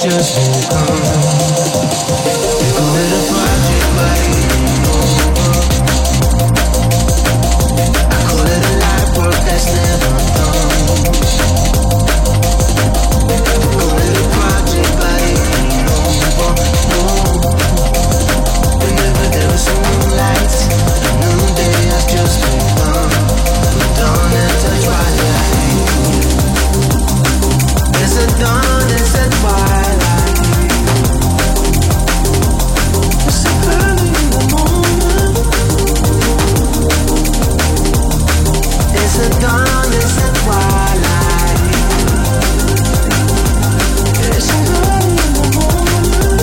just begun. We call it a project, but it ain't over. I call it a life work that's never done. We call it a project, but it ain't over. No. Whenever there was some moonlight, a new day has just begun. From dawn into twilight. There's a dawn, there's a twilight. It's early in the morning. There's a dawn, there's a twilight. It's early in the morning.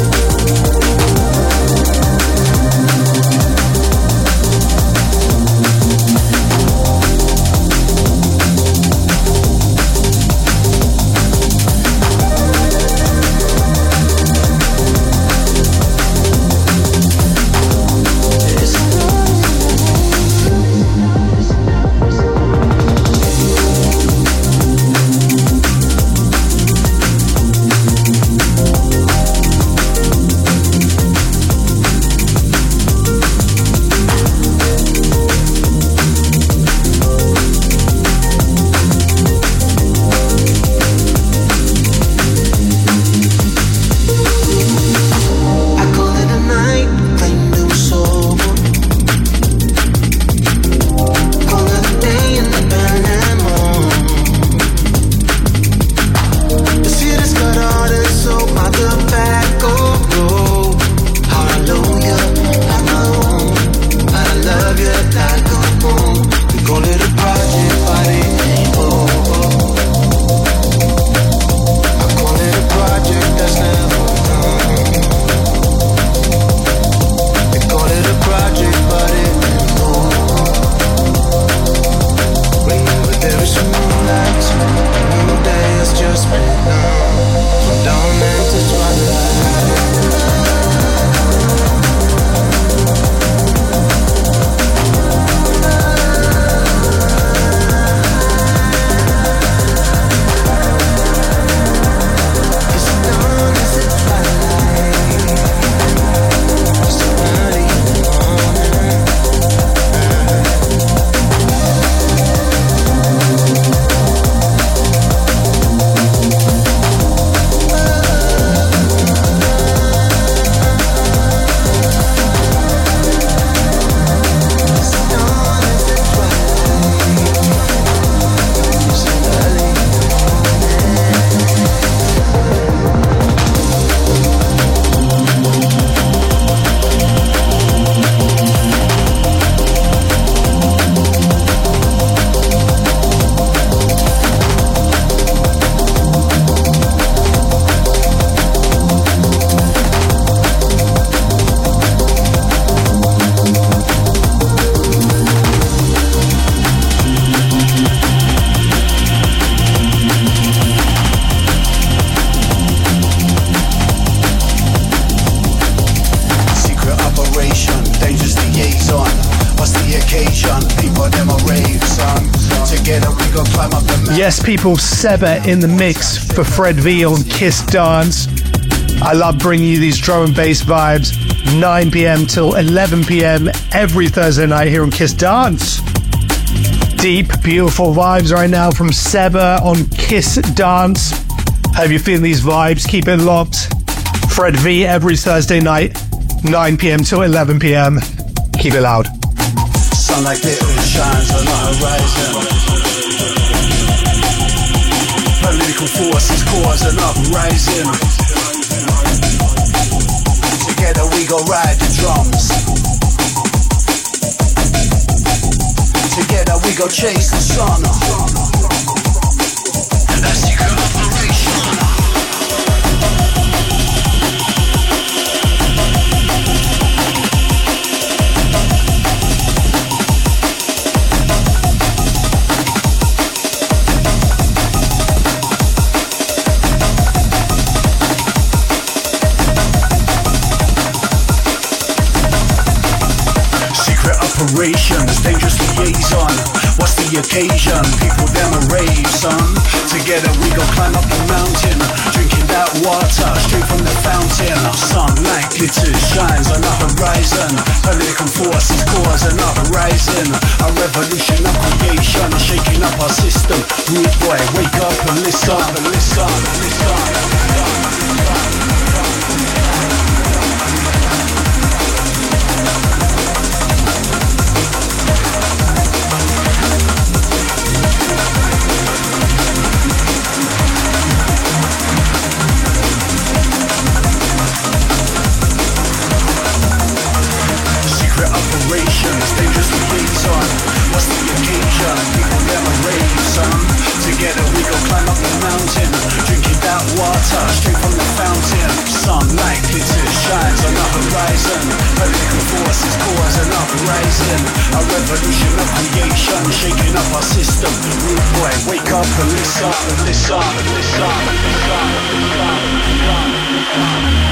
Yes, people, Seba in the mix for Fred V on Kiss Dance. I love bringing you these drum and bass vibes, 9 p.m. till 11 p.m. every Thursday night here on Kiss Dance. Deep, beautiful vibes right now from Seba on Kiss Dance. Hope you're feeling these vibes. Keep it locked. Fred V every Thursday night, 9 p.m. till 11 p.m. Keep it loud. Sunlight glitters, shines on the horizon. Political forces cause an uprising. Together we go ride the drums. Together we go chase the sun. A secret operation. Operations, dangerous liaison. What's the occasion? People them a rave, son. Together we go climb up the mountain, drinking that water straight revolution of creation, shaking up our system. Rude boy, wake up and listen, and listen, and listen. Operations, dangerous liaison. What's the occasion? People never rave, son. Together we go climb up the mountain, drinking that water straight from the fountain. Sunlight glitters, shines on the horizon. Political forces cause an uprising. A revolution of creation, shaking up our system. Rude boy, wake up and listen, and listen, and listen, and listen, and listen.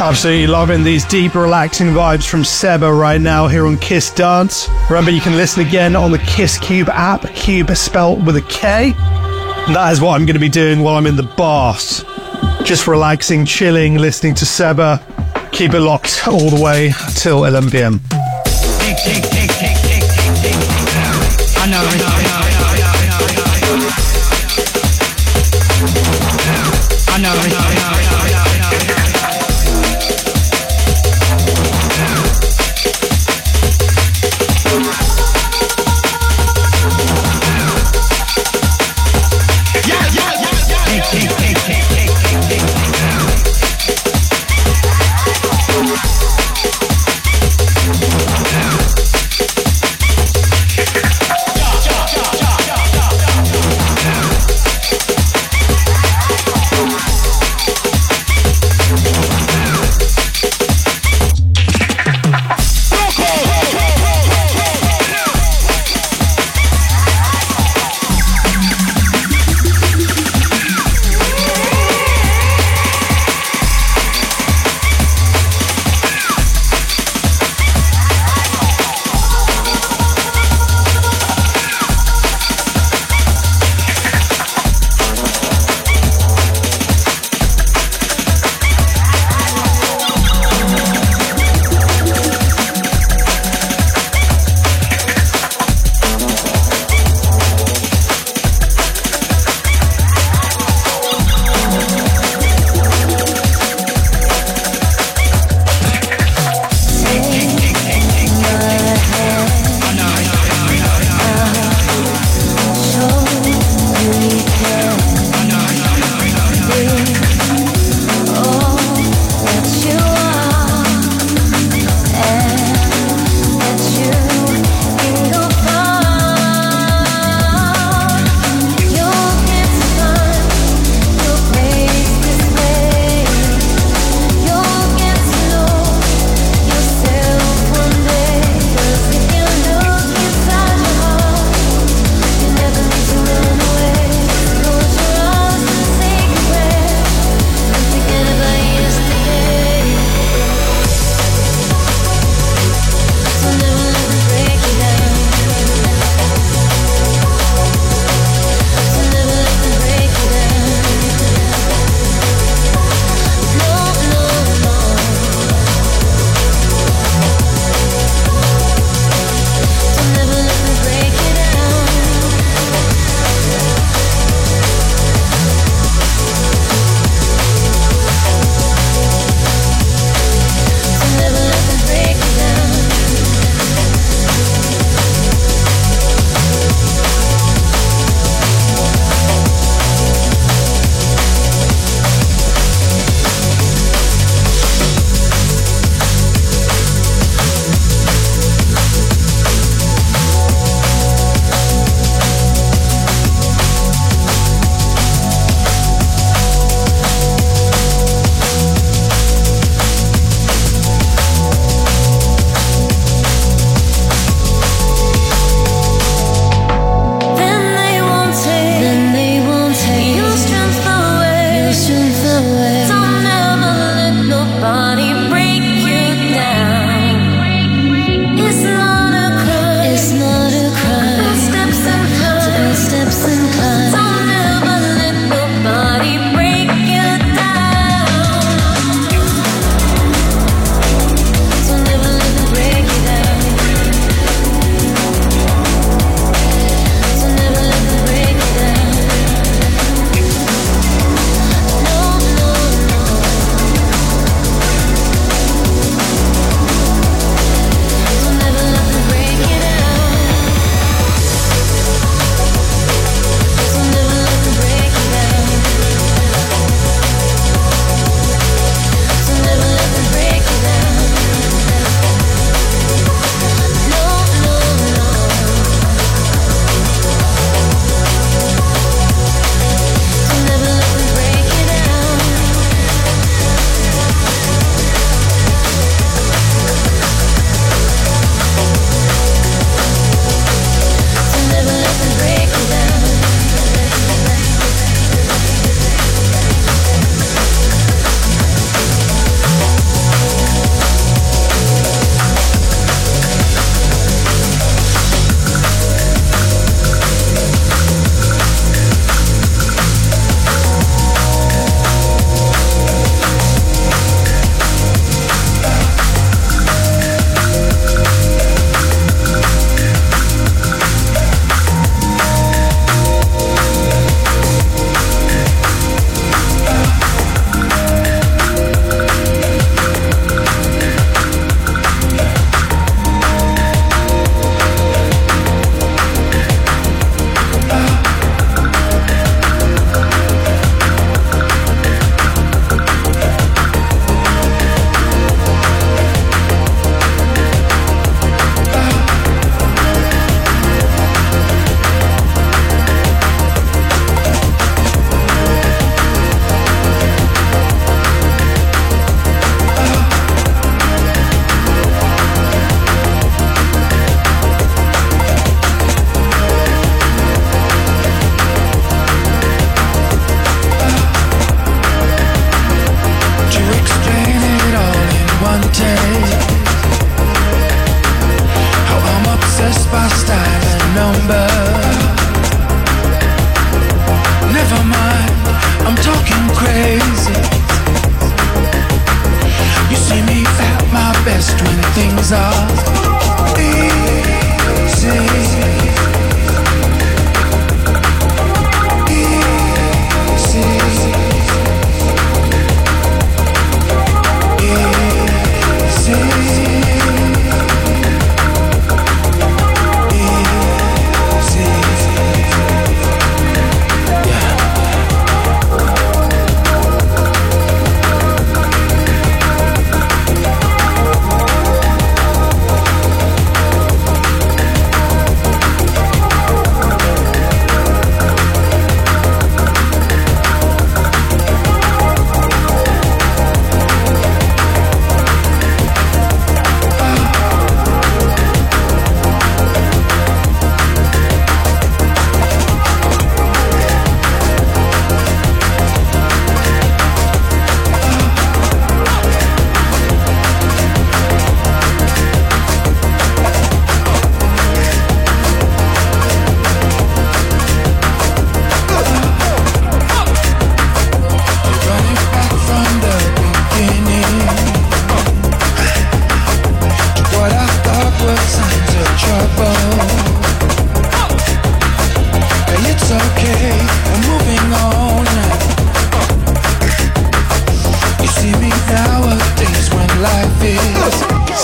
Absolutely loving these deep, relaxing vibes from Seba right now here on Kiss Dance. Remember, you can listen again on the Kiss Cube app, Cube spelled with a K. And that is what I'm going to be doing while I'm in the bath. Just relaxing, chilling, listening to Seba. Keep it locked all the way till 11 p.m. I know.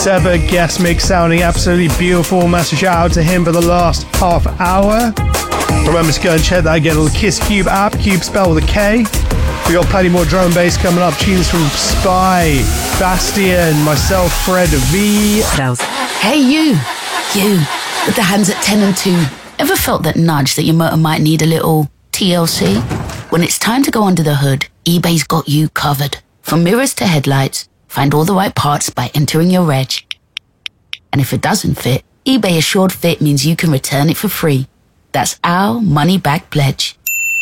Seba guest mix sounding absolutely beautiful. Massive shout out to him for the last half hour. Remember to go and check that again on the Kiss Cube app, Cube spelled with a K. We got plenty more drum and bass coming up. Tunes from Spy, Bastian, myself, Fred V. Hey you with the hands at 10 and 2. Ever felt that nudge that your motor might need a little TLC? When it's time to go under the hood, eBay's got you covered. From mirrors to headlights, find all the right parts by entering your reg. And if it doesn't fit, eBay Assured Fit means you can return it for free. That's our money-back pledge.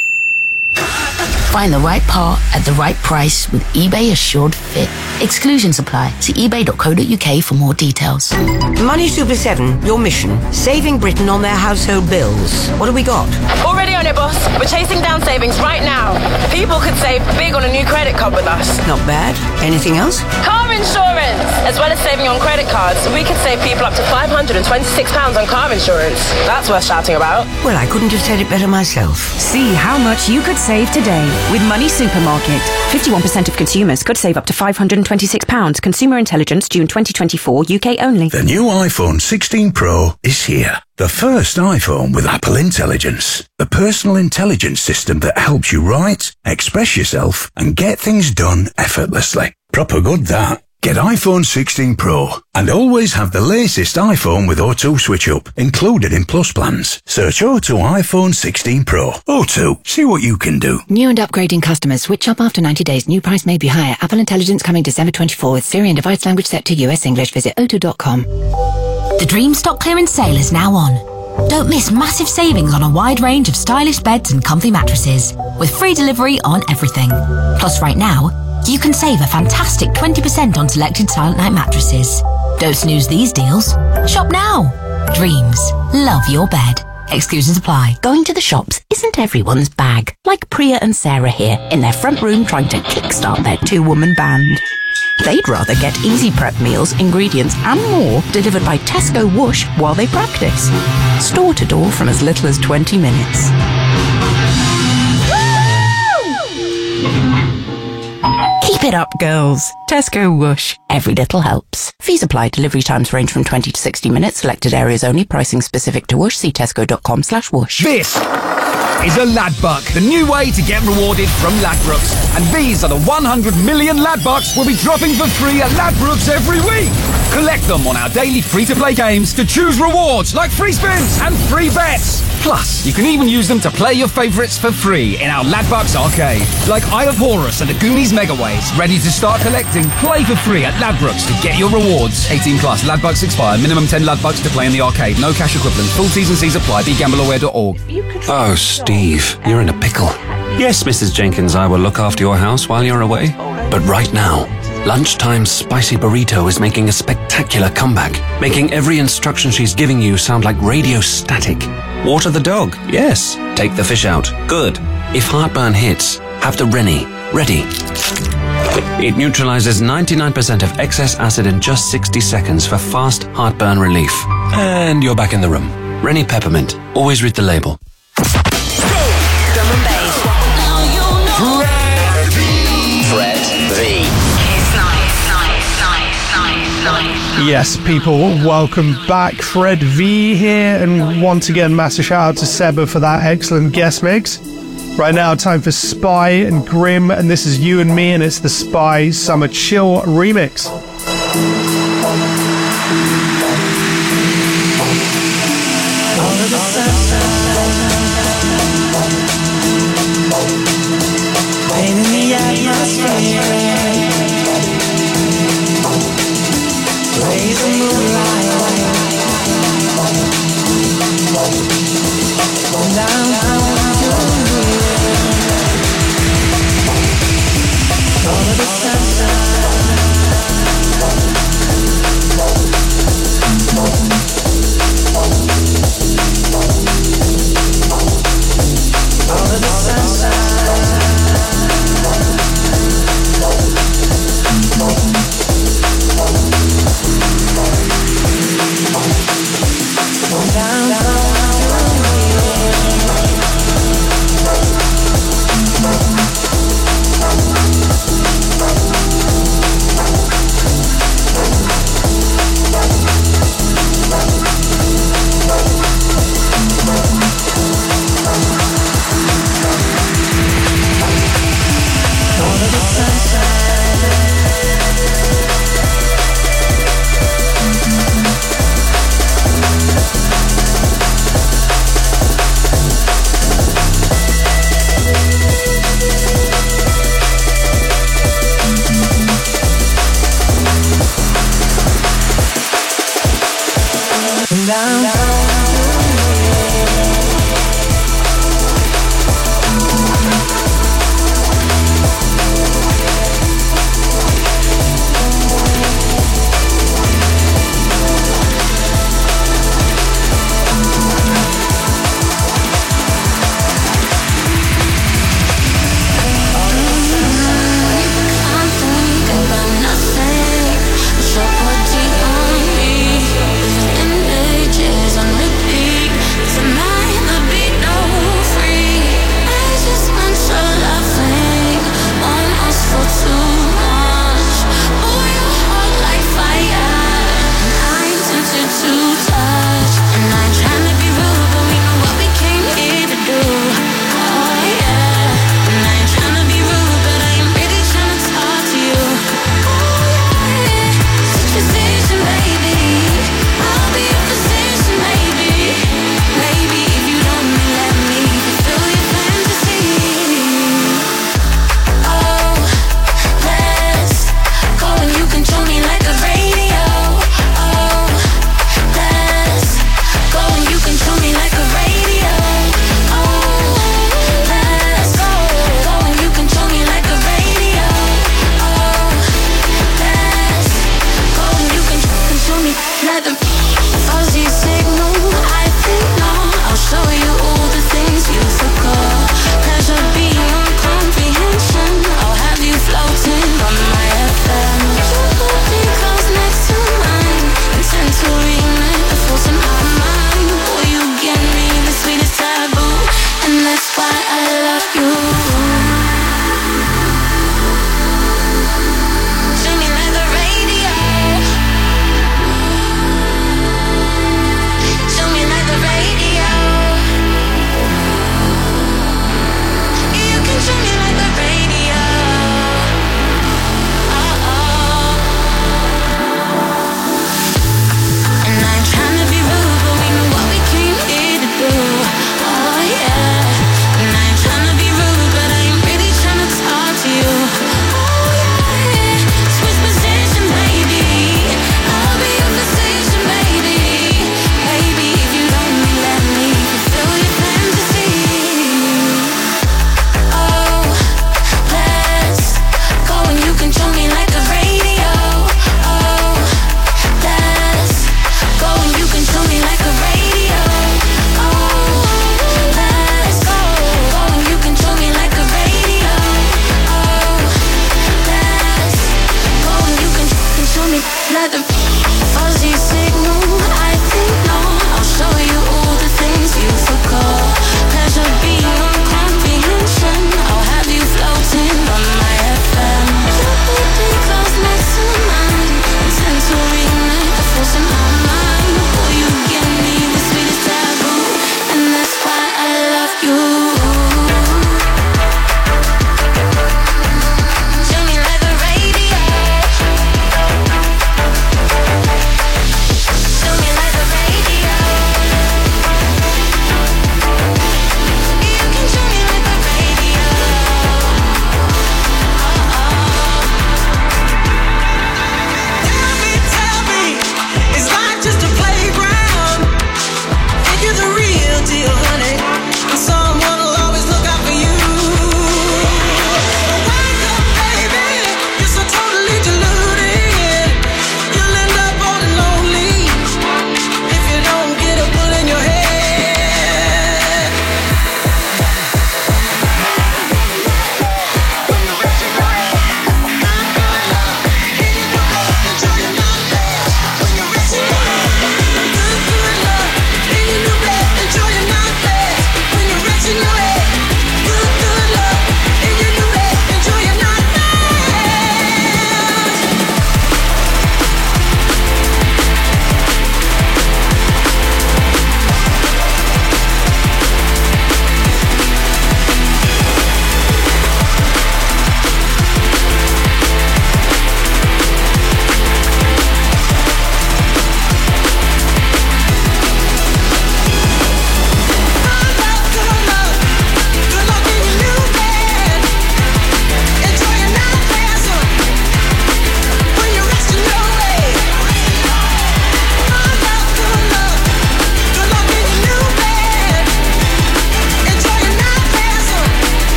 Find the right part at the right price with eBay Assured Fit. Exclusions apply. See ebay.co.uk for more details. Money Super 7, your mission, saving Britain on their household bills. What have we got? Already on it, boss. We're chasing down savings right now. People could save big on a new credit card with us. Not bad. Anything else? Car insurance! As well as saving on credit cards, we could save people up to £526 on car insurance. That's worth shouting about. Well, I couldn't have said it better myself. See how much you could save today with Money Supermarket. 51% of consumers could save up to £526. Consumer Intelligence, June 2024, UK only. The new iPhone 16 Pro is here. The first iPhone with Apple Intelligence. The personal intelligence system that helps you write, express yourself, and get things done effortlessly. Proper good, that. Get iPhone 16 Pro and always have the latest iPhone with O2 switch up included in Plus plans. Search O2 iPhone 16 Pro. O2, see what you can do. New and upgrading customers switch up after 90 days. New price may be higher. Apple Intelligence coming December 24 with Siri and device language set to US English. Visit o2.com. The Dream stock clearance sale is now on. Don't miss massive savings on a wide range of stylish beds and comfy mattresses, with free delivery on everything. Plus, right now, you can save a fantastic 20% on selected Silent Night mattresses. Don't snooze these deals. Shop now. Dreams. Love your bed. Exclusions apply. Going to the shops isn't everyone's bag. Like Priya and Sarah here, in their front room trying to kickstart their two-woman band. They'd rather get easy prep meals, ingredients and more delivered by Tesco Whoosh while they practice. Store to door from as little as 20 minutes. Keep it up, girls. Tesco Whoosh. Every little helps. Fees apply. Delivery times range from 20 to 60 minutes. Selected areas only. Pricing specific to Whoosh. See tesco.com/whoosh. This is a Ladbuck, the new way to get rewarded from Ladbrokes. And these are the 100 million Ladbucks we'll be dropping for free at Ladbrokes every week. Collect them on our daily free-to-play games to choose rewards like free spins and free bets. Plus, you can even use them to play your favourites for free in our Ladbucks arcade, like Eye of Horus and the Goonies Megaways. Ready to start collecting? Play for free at Ladbrokes to get your rewards. 18 plus. Ladbucks expire. Minimum 10 Ladbucks to play in the arcade. No cash equivalent. Full T's and C's apply. BeGambleAware.org. Oh, Steve, you're in a pickle. Yes, Mrs. Jenkins, I will look after your house while you're away. But right now, Lunchtime's spicy burrito is making a spectacular comeback, making every instruction she's giving you sound like radio static. Water the dog, yes. Take the fish out, good. If heartburn hits, have the Rennie ready. It neutralizes 99% of excess acid in just 60 seconds for fast heartburn relief. And you're back in the room. Rennie Peppermint, always read the label. Drum and bass. Fred V. Yes, people, welcome back. Fred V here, and once again, massive shout out to Seba for that excellent guest mix. Right now, time for Spy and Grim, and this is You and Me, and it's the Spy Summer Chill remix. Pain in the atmosphere. Raise the moonlight. Downtown Color the sunshine.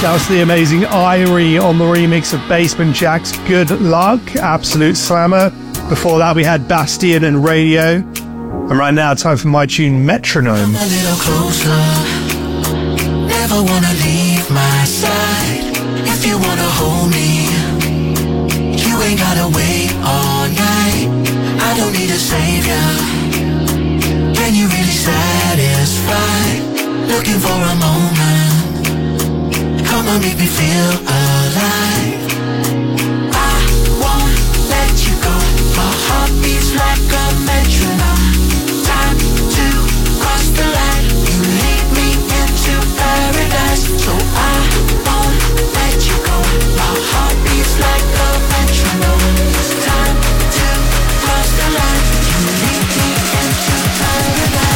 Shouts to the amazing Irie on the remix of Basement Jack's Good Luck, absolute slammer. Before that we had Bastien and Radio. And right now, time for my tune Metronome. A little closer, never wanna leave my side. If you wanna hold me, you ain't gotta wait all night. I don't need a savior, can you really satisfy? Looking for a moment, come on, make me feel alive. I won't let you go. My heart beats like a metronome. Time to cross the line. You lead me into paradise. So I won't let you go. My heart beats like a metronome. It's time to cross the line. You lead me into paradise.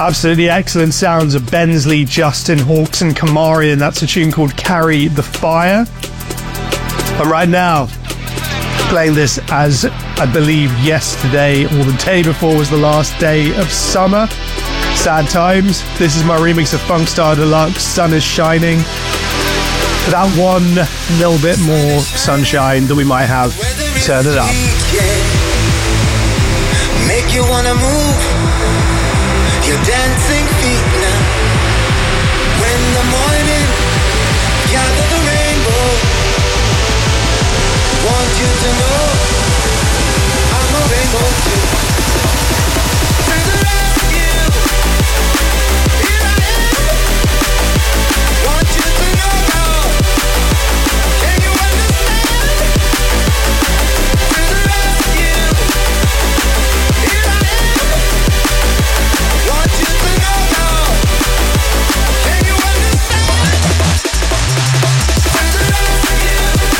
Absolutely excellent sounds of Bensley, Justin, Hawks and Kamarian. That's a tune called Carry the Fire. And right now, playing this as I believe yesterday or the day before was the last day of summer. Sad times. This is my remix of Funkstar Deluxe, Sun is Shining. For that one little bit more sunshine that we might have, turn it up. Make you wanna move your dancing feet now. When the morning gather the rainbow, want you to know I'm a rainbow too. To the rescue, here I am. Want you to know now. Can you understand? To the rescue, here I am. Want you to know now. Can you understand? To the rescue.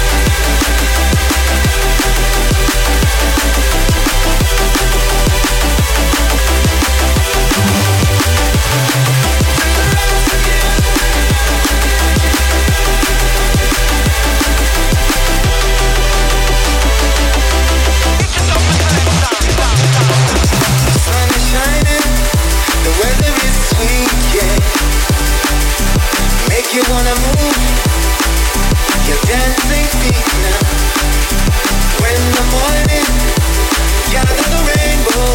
Sun is shining, the weather is sweet, yeah. Make you wanna move your dancing feet now. When the morning gather the rainbow,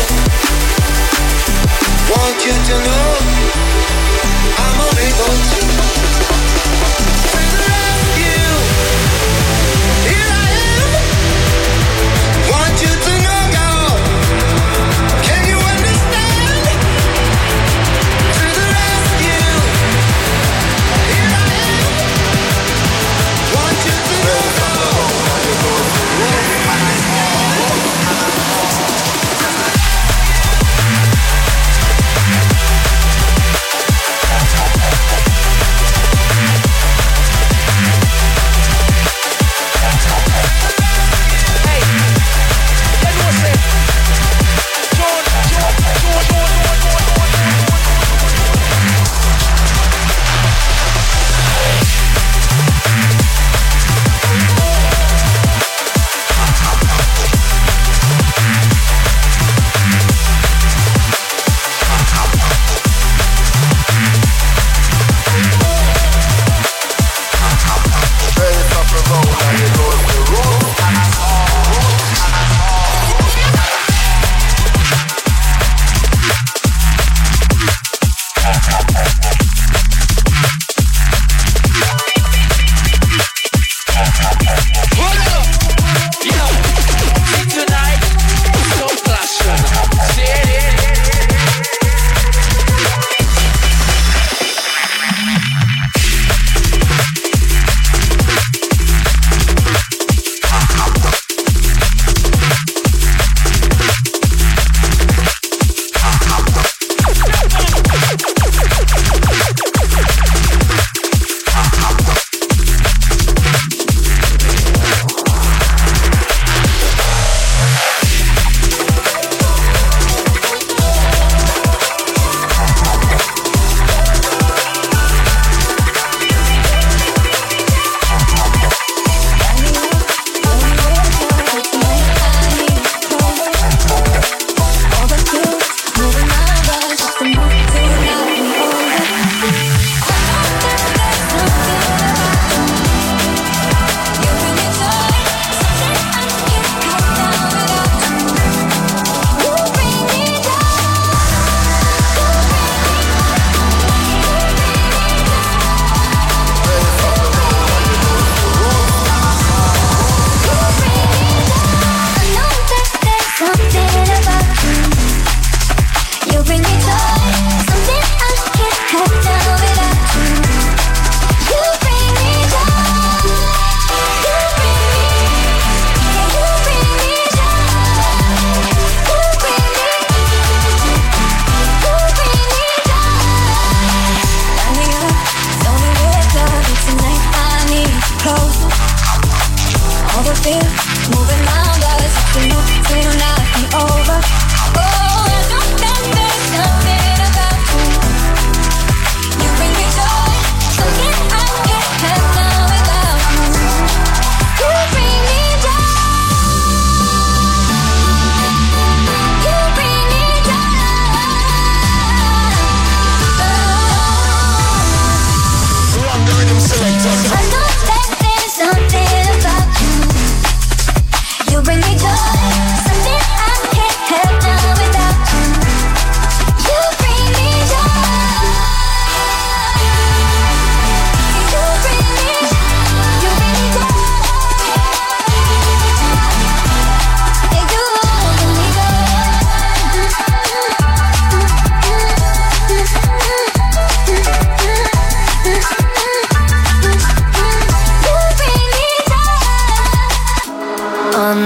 want you to know I'm a rainbow too. To the rescue, here I am. Want you to know now. Can you understand? To the rescue, here I am.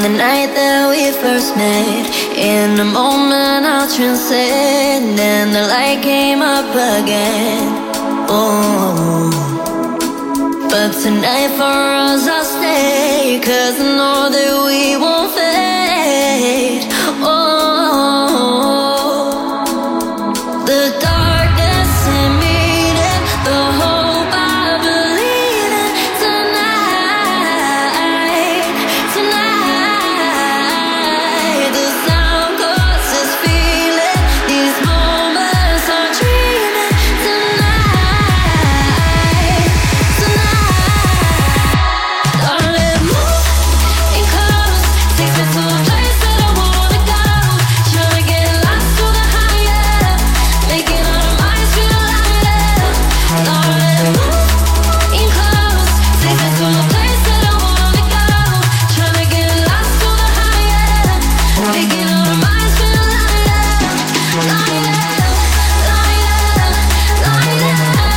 the night that we first met. In a moment I'll transcend, and the light came up again. Oh, but tonight for us I'll stay, 'cause I know that we won't fade. Oh, the darkness in me, the hope I believe in. Tonight, the sound causes feeling. These moments are dreaming. Tonight, darling, move in close. Take me to a place that I wanna go. Tryna get lost to the higher, making our minds feel lighter. Darling, move in close. Take me to a place that I wanna go. Tryna get lost to the higher, making our minds feel lighter, lighter, lighter, lighter,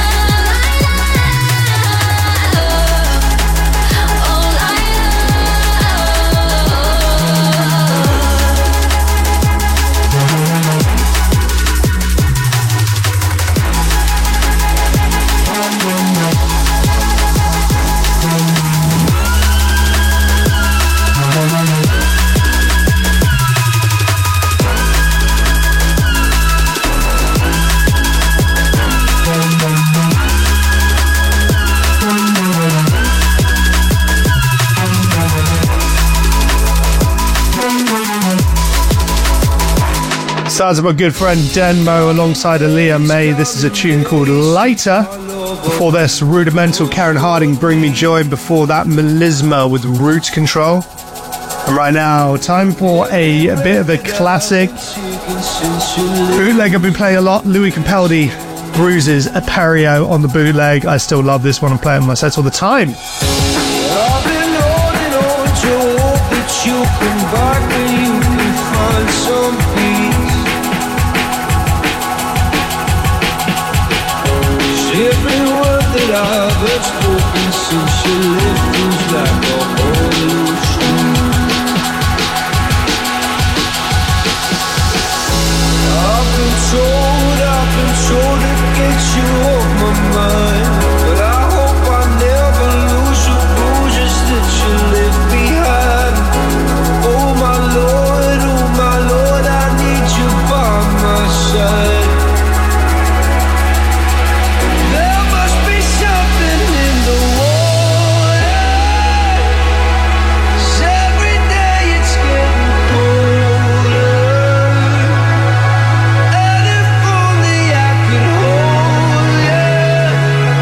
Sounds of my good friend Denmo alongside Aaliyah May. This is a tune called Lighter. Before this, Rudimental, Karen Harding, Bring Me Joy. Before that, Melisma with Root Control. And right now, time for a bit of a classic bootleg I've been playing a lot. Louis Capaldi, Bruises, Aperio on the bootleg. I still love this one. I'm playing my sets all the time. I've been holding on to hope that you come back and you can find some peace. Every word that I've ever spoken since you left feels like a whole illusion. I've been told to get you off my mind, but I hope I never lose the bruises that you left behind. Oh my Lord, I need you by my side. There must be something in the water, 'cause every day it's getting colder. And if only I could hold you,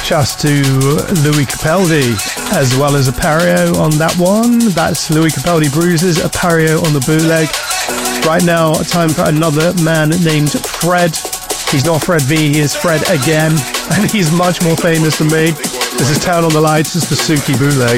Just to Louis Capaldi, as well as Appario on that one. That's Louis Capaldi Bruises, Appario on the bootleg. Right now, time for another man named Fred. He's not Fred V, he is Fred again, and he's much more famous than me. This is Town on the Lights, it's the Suki bootleg.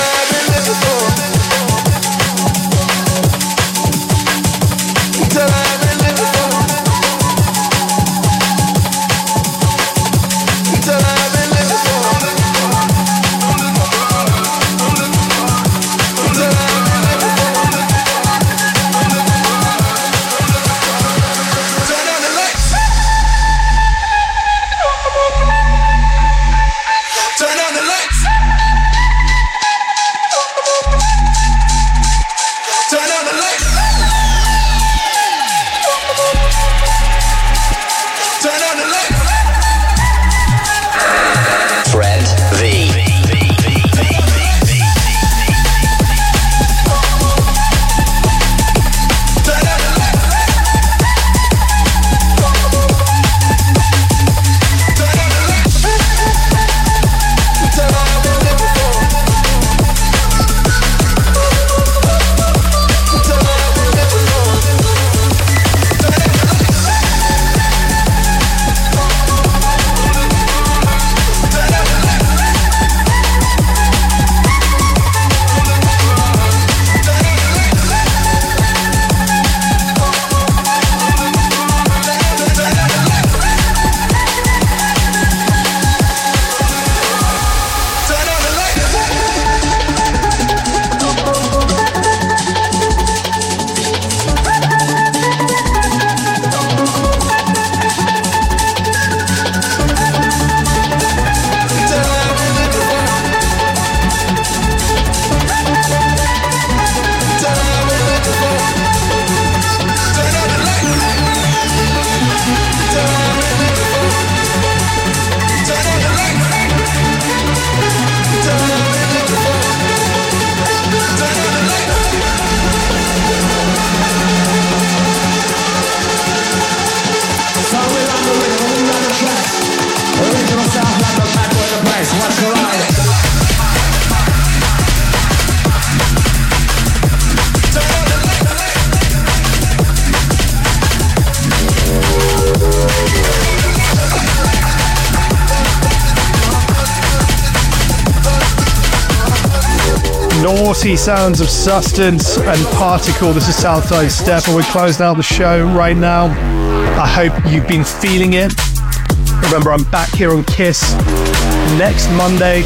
Naughty sounds of Sustenance and Particle. This is Southside Step, and we're closing out the show right now. I hope you've been feeling it. Remember, I'm back here on KISS next Monday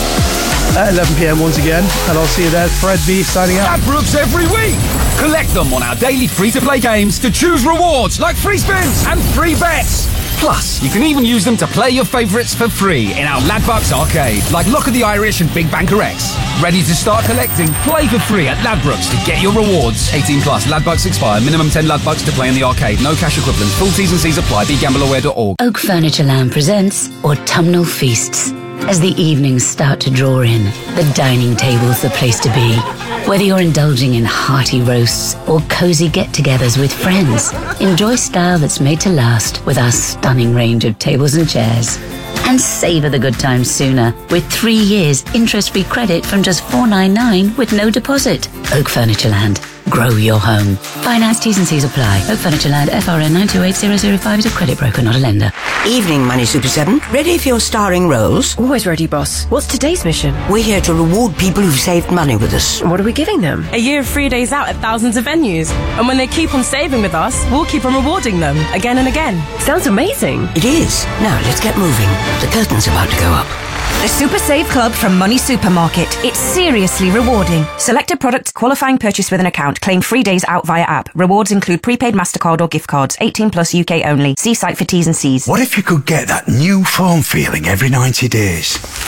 at 11 p.m. once again, and I'll see you there. Fred V signing out. Ladbrokes every week. Collect them on our daily free-to-play games to choose rewards like free spins and free bets. Plus, you can even use them to play your favourites for free in our Ladbrokes arcade, like Lock of the Irish and Big Banker X. Ready to start collecting? Play for free at Ladbrokes to get your rewards. 18 plus. Ladbrokes expire. Minimum 10 Ladbrokes to play in the arcade. No cash equivalent. Full T's and C's apply. BeGambleAware.org. Oak Furniture Land presents Autumnal Feasts. As the evenings start to draw in, the dining table's the place to be. Whether you're indulging in hearty roasts or cozy get-togethers with friends, enjoy style that's made to last with our stunning range of tables and chairs. And savour the good times sooner with 3 years interest-free credit from just $4.99 with no deposit. Oak Furniture Land. Grow your home. Finance T's and C's apply. Oak Furniture Land, FRN 928005 is a credit broker, not a lender. Evening, Money Super 7. Ready for your starring roles? Always ready, boss. What's today's mission? We're here to reward people who've saved money with us. What are we giving them? A year of free days out at thousands of venues. And when they keep on saving with us, we'll keep on rewarding them again and again. Sounds amazing. It is. Now, let's get moving. The curtain's about to go up. The Super Save Club from Money Supermarket. It's seriously rewarding. Selected products, qualifying purchase with an account. Claim 3 days out via app. Rewards include prepaid MasterCard or gift cards. 18 plus UK only. See site for T's and C's. What if you could get that new phone feeling every 90 days?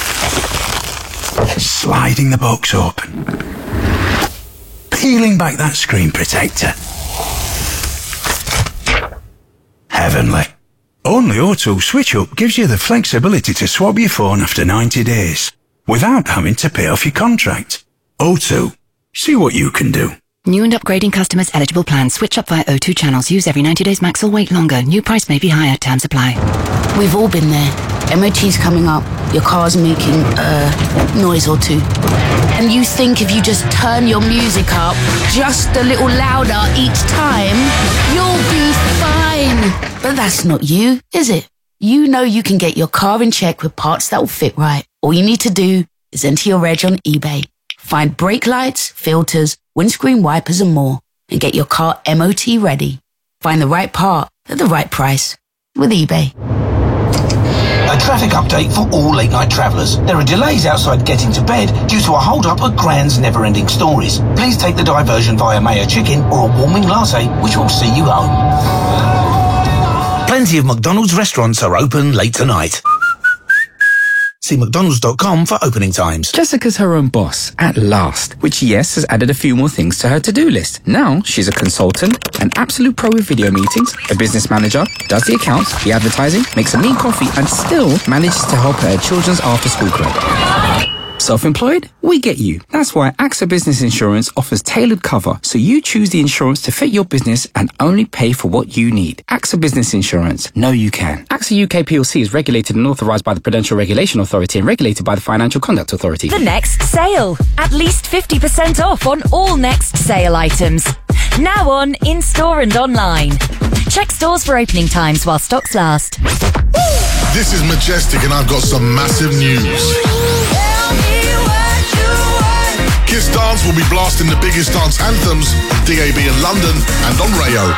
Sliding the box open. Peeling back that screen protector. Heavenly. Only O2 Switch Up gives you the flexibility to swap your phone after 90 days without having to pay off your contract. O2, see what you can do. New and upgrading customers eligible plans. Switch up via O2 channels. Use every 90 days max or wait longer. New price may be higher. Terms apply. We've all been there. MOT's coming up, your car's making a noise or two. And you think if you just turn your music up just a little louder each time, you'll be fine. But that's not you, is it? You know you can get your car in check with parts that will fit right. All you need to do is enter your reg on eBay. Find brake lights, filters, windscreen wipers and more. And get your car MOT ready. Find the right part at the right price with eBay. A traffic update for all late-night travellers. There are delays outside getting to bed due to a hold-up at Grand's Never-Ending Stories. Please take the diversion via Mayo Chicken or a warming latte, which will see you home. Plenty of McDonald's restaurants are open late tonight. See mcdonalds.com for opening times. Jessica's her own boss, at last, which, yes, has added a few more things to her to-do list. Now, she's a consultant, an absolute pro with video meetings, a business manager, does the accounts, the advertising, makes a mean coffee, and still manages to help her children's after-school club. Self-employed? We get you. That's why AXA Business Insurance offers tailored cover, so you choose the insurance to fit your business and only pay for what you need. AXA Business Insurance. Know you can. AXA UK PLC is regulated and authorised by the Prudential Regulation Authority and regulated by the Financial Conduct Authority. The Next Sale. At least 50% off on all Next Sale items. Now on, in-store and online. Check stores for opening times while stocks last. This is Majestic and I've got some massive news. Kiss Dance will be blasting the biggest dance anthems on DAB in London and on Rayo.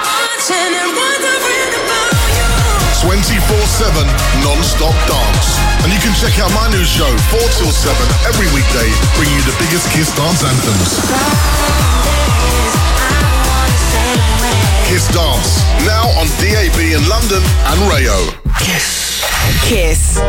24/7 non-stop dance. And you can check out my new show, 4 till 7, every weekday, bringing you the biggest Kiss Dance anthems. Kiss Dance, now on DAB in London and Rayo. Kiss. Kiss.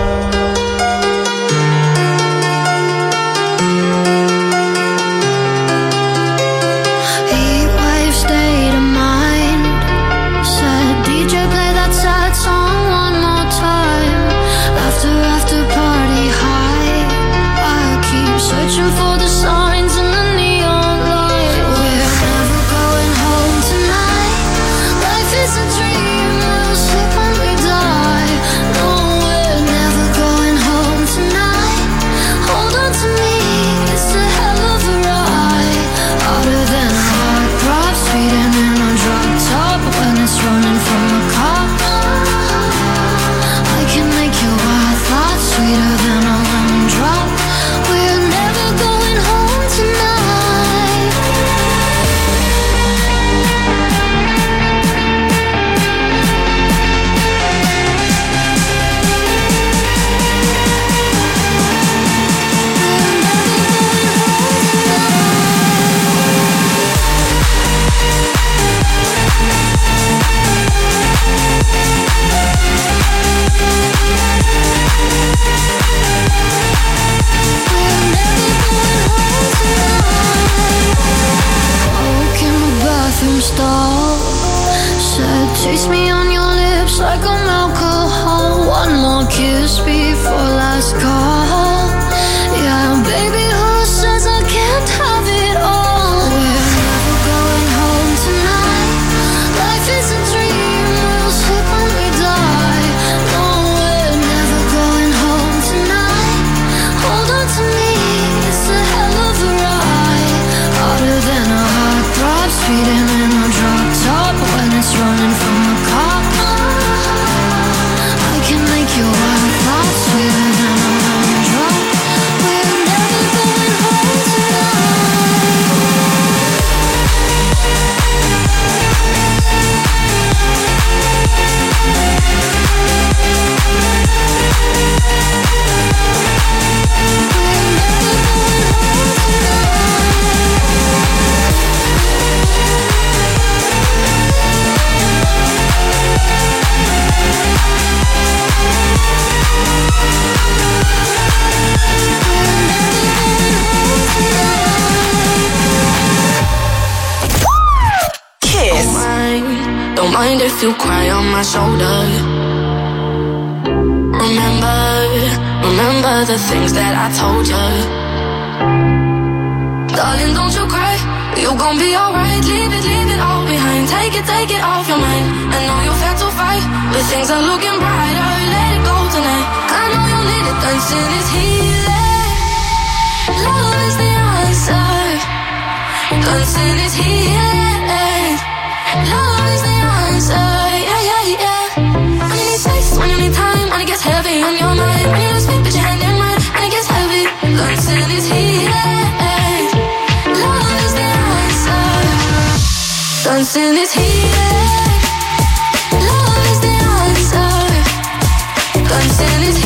State of mind. Said DJ play that sad song one more time. After party high, I keep searching for the signs in the neon light. We're never going home tonight. Life is a dream, we'll sleep when we die. No, we're never going home tonight. Hold on to me, it's a hell of a ride. Harder than a heart prop, speeding in a drop top when it's running from a cop. I can make your wild thoughts sweeter than a lemon drop. We're never going home tonight. Stall. Said taste me on your lips like I'm alcohol. One more kiss before last call. Yeah, baby, who says I can't have it all? We're never going home tonight. Life is a dream, we'll sleep when we die. No, we're never going home tonight. Hold on to me, it's a hell of a ride. Harder than a heart throb, speeding in a drop top when it's running from a cop. I can make your wild thoughts sweeter than a lemon drop. We're never going home Don't mind if you cry on my shoulder. Remember the things that I told you. Darling, don't you cry. You gon' be alright. Leave it all behind. Take it off your mind. I know you've had to fight, but things are looking brighter. Let it go tonight. I know Dancing is healing. Love is the answer. Dancing is healing. Love is the answer. Yeah, yeah, yeah. When you need space, when you need time, when it gets heavy on your mind, when you lose me, put your hand in mine, when it gets heavy. Dancing is healing. Love is the answer. Dancing is healing.